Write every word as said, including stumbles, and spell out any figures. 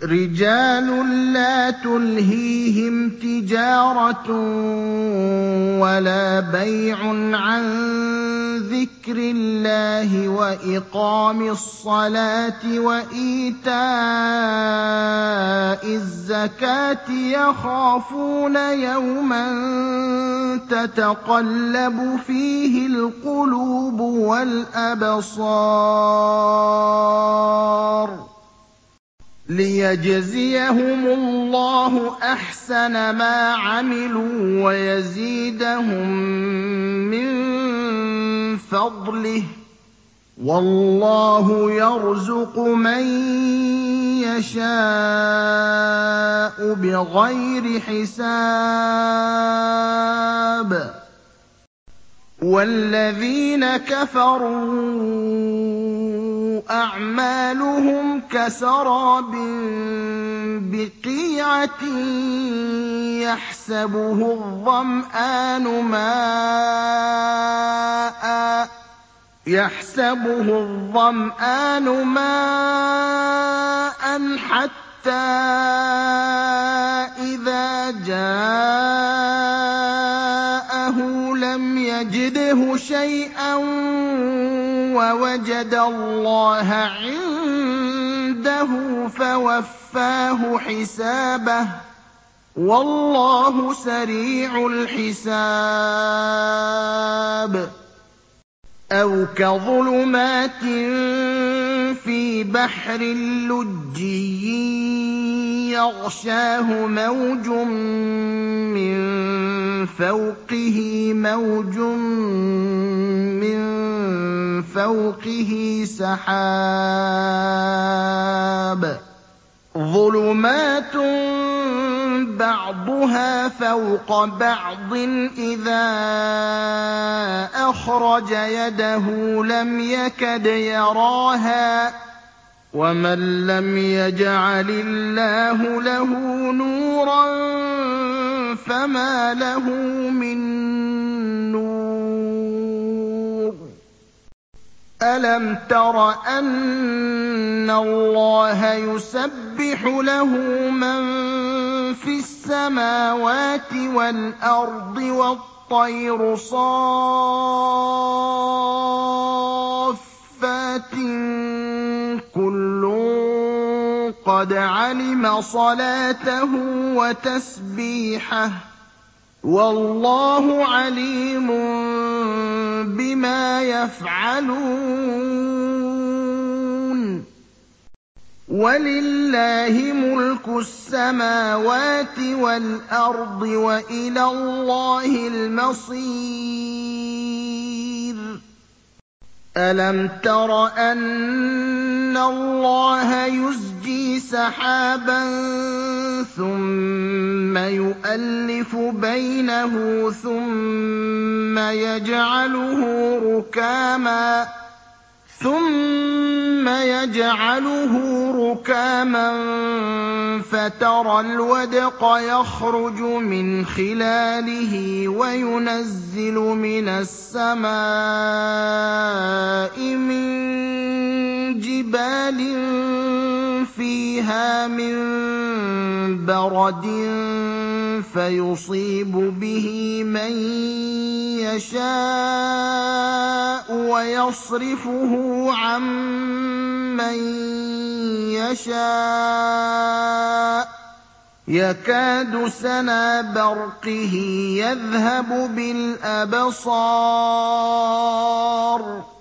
رِجَالٌ لَّا تُلْهِيهِمْ تِجَارَةٌ وَلَا بَيْعٌ عَن ذِكْرِ اللَّهِ وَإِقَامِ الصَّلَاةِ وَإِيتَاءِ الزَّكَاةِ يَخَافُونَ يَوْمًا تَتَقَلَّبُ فِيهِ الْقُلُوبُ وَالْأَبْصَارُ لِيَجْزِيَهُمُ اللَّهُ أَحْسَنَ مَا عَمِلُوا وَيَزِيدَهُم مِّن فَضْلِهِ ۗ وَاللَّهُ يَرْزُقُ مَن يَشَاءُ بِغَيْرِ حِسَابٍ وَالَّذِينَ كَفَرُوا أَعْمَالُهُمْ كَسَرَابٍ بِقِيعَةٍ يَحْسَبُهُ الظَّمْآنُ مَاءً يَحْسَبُهُ الظَّمْآنُ مَاءً حَتَّىٰ إِذَا جَاءَهُ لَمْ يَجِدْهُ شَيْئًا وَوَجَدَ اللَّهَ عِندَهُ فَوَفَّاهُ حِسَابَهُ ۗ وَاللَّهُ سَرِيعُ الْحِسَابِ أَوْ كَظُلُمَاتٍ فِي بَحْرٍ لُّجِّيٍّ يَغْشَاهُ مَوْجٌ مِّن فَوْقِهِ مَوْجٌ مِّن فَوْقِهِ سَحَابٌ ۚ ظُلُمَاتٌ بَعْضُهَا فَوْقَ بَعْضٍ إِذَا أَخْرَجَ يَدَهُ لَمْ يَكَدْ يَرَاهَا ۗ وَمَن لَّمْ يَجْعَلِ اللَّهُ لَهُ نُورًا فَمَا لَهُ مِن نُّورٍ أَلَمْ تَرَ أَنَّ اللَّهَ يُسَبِّحُ لَهُ مَن فِي السَّمَاوَاتِ وَالْأَرْضِ وَالطَّيْرُ صَافَّاتٍ ۖ كُلٌّ قَدْ عَلِمَ صَلَاتَهُ وَتَسْبِيحَهُ ۗ وَاللَّهُ عَلِيمٌ بِمَا يَفْعَلُونَ وَلِلَّهِ مُلْكُ السَّمَاوَاتِ وَالْأَرْضِ ۖ وَإِلَى اللَّهِ الْمَصِيرُ أَلَمْ تَرَ أَنَّ اللَّهَ يُزْجِي سَحَابًا ثُمَّ يُؤَلِّفُ بَيْنَهُ ثُمَّ يَجْعَلُهُ رُكَامًا ثُمَّ يَجْعَلُهُ رُكَامًا فَتَرَى الْوَدْقَ يَخْرُجُ مِنْ خِلَالِهِ وَيُنَزِّلُ مِنَ السَّمَاءِ مِن جِبَالٍ فِيهَا مِن بَرَدٍ فَيُصِيبُ بِهِ مَن يَشَاءُ وَيَصْرِفُهُ عَن مَّن يَشَاءُ يَكَادُ سَنَا بَرْقِهِ يَذْهَبُ بِالْأَبْصَارِ